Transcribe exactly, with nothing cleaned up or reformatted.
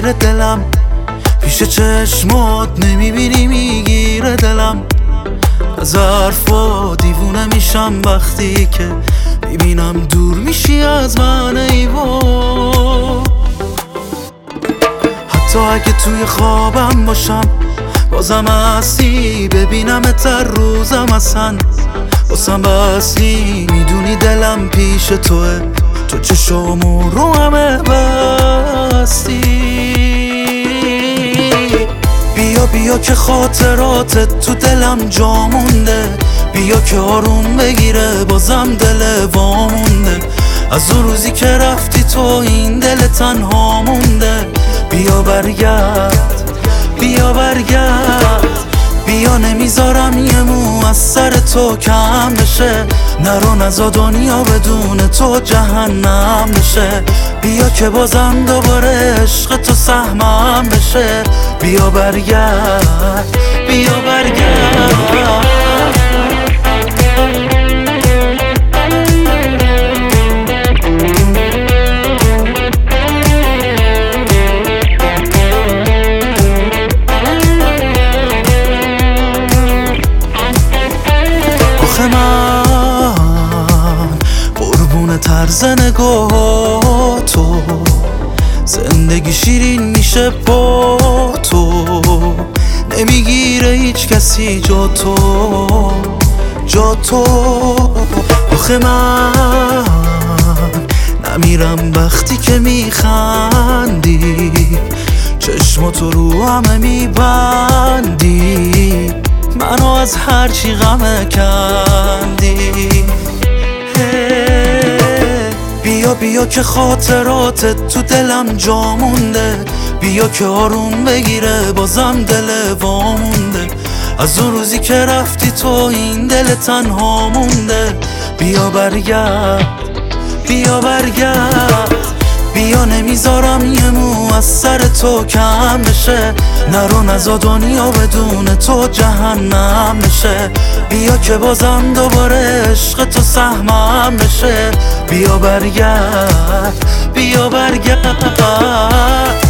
میگیره دلم، پیش چشمات نمیبینی میگیره دلم. از حرفا دیوونه میشم وقتی که میبینم دور میشی از من ای وای. حتی اگه توی خوابم باشم بازم هستی، ببینمت هر روزم اصلا واسم بستی. میدونی دلم پیش توه، تو چشامو رو همه بستی. بیا بیا که خاطراتت تو دلم جا مونده، بیا که آروم بگیره بازم دل وامونده. از اون روزی که رفتی تو این دل تنها مونده. بیا برگرد بیا برگرد، بیا نمیذارم یه مو از سر تو کم بشه. نرو نزا دنیا بدون تو جهنم بشه. بیا که بازم دوباره عشق تو سهمم بشه. بیا برگرد بیا برگرد. من قربون طرز نگاه تو، زندگی شیرین میشه با تو. نمیگیره هیچ کسی جا تو جا تو. آخه من نمیرم وقتی که میخندی، چشماتو رو همه میبندی، منو از هرچی غمه کندی. بیا بیا که خاطراتت تو دلم جا مونده، بیا که آروم بگیره بازم دل وامونده. از اون روزی که رفتی تو این دل تنها مونده. بیا برگرد بیا برگرد، بیا نمیذارم یه مو از سر تو کم بشه. نرو نزا دنیا بدون تو جهنم بشه. بیا که بازم دوباره عشق تو سهمم بشه. بیا برگرد بیا برگرد.